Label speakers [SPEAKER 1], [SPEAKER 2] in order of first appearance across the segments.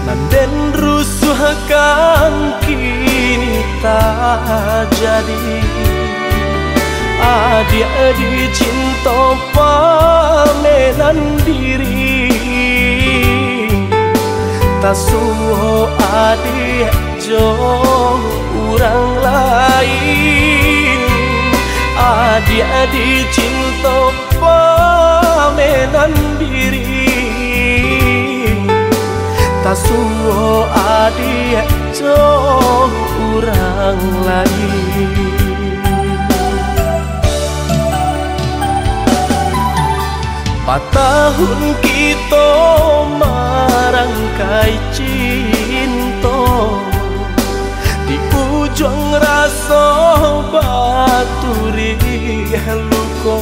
[SPEAKER 1] Nanden rusuh kan kini tak jadi. Adik-adik cinta pamenan diri, tak suruh adik jauh orang lain. Adik-adik cinta pamenan diri, tak suruh adik jauh orang lain. 4 tahun kita merangkai cinta, di ujung rasa baturi luka.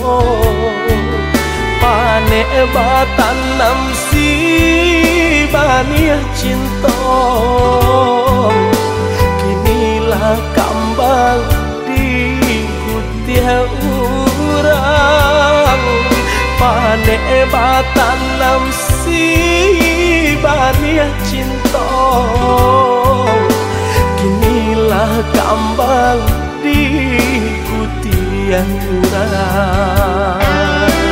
[SPEAKER 1] Panek batanam si bania cinta, kinilah kambang di kutiah urang. Panek batanam si bania cinta, kinilah kambang di kutiah urang.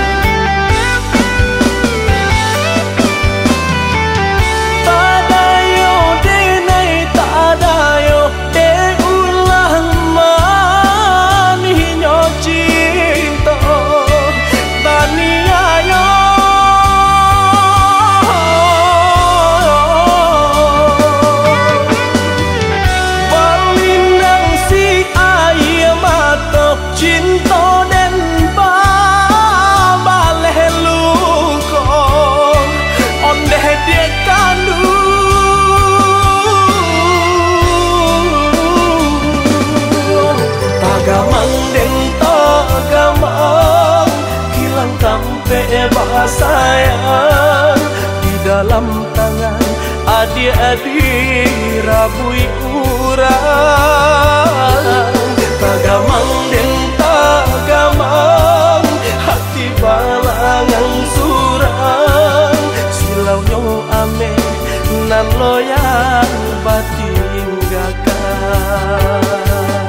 [SPEAKER 1] Sayang di dalam tangan adik-adik rabui urang. Tagamang dan tagamang hati balangan surang. Silau nyo ame nan loyang batin gakang.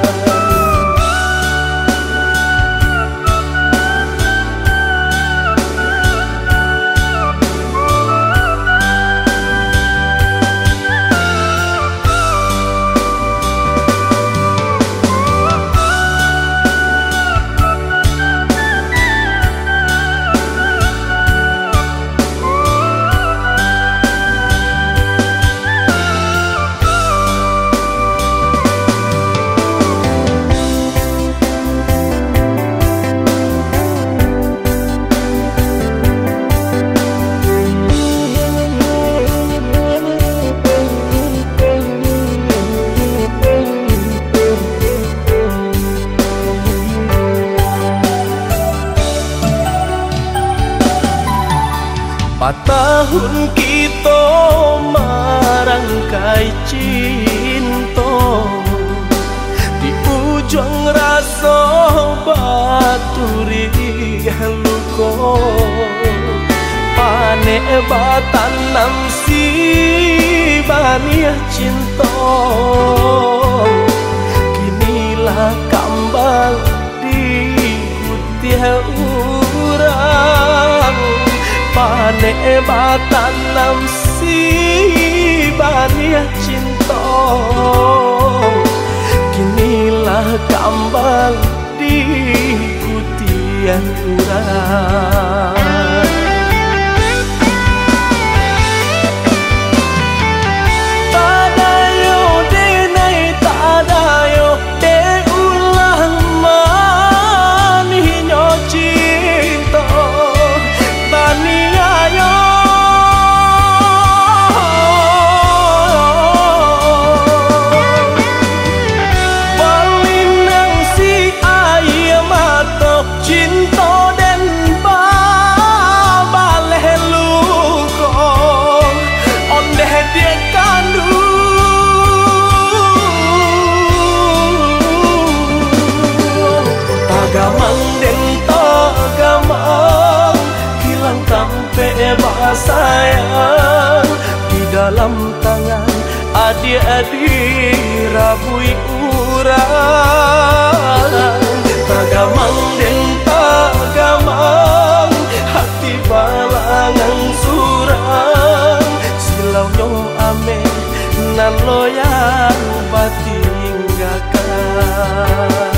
[SPEAKER 1] Tahun kita merangkai cinta, di ujung rasa baturi luka. Panek batanam si bania cinta, kinilah kambang di kutiah urang. Panek batanam si bania cinta, kinilah kambang di kutiah urang. Sayang di dalam tangan adik-adik rabui urang. Tagamang den tagamang hati balangan surang silau nyo ame nan loyang batinggakan.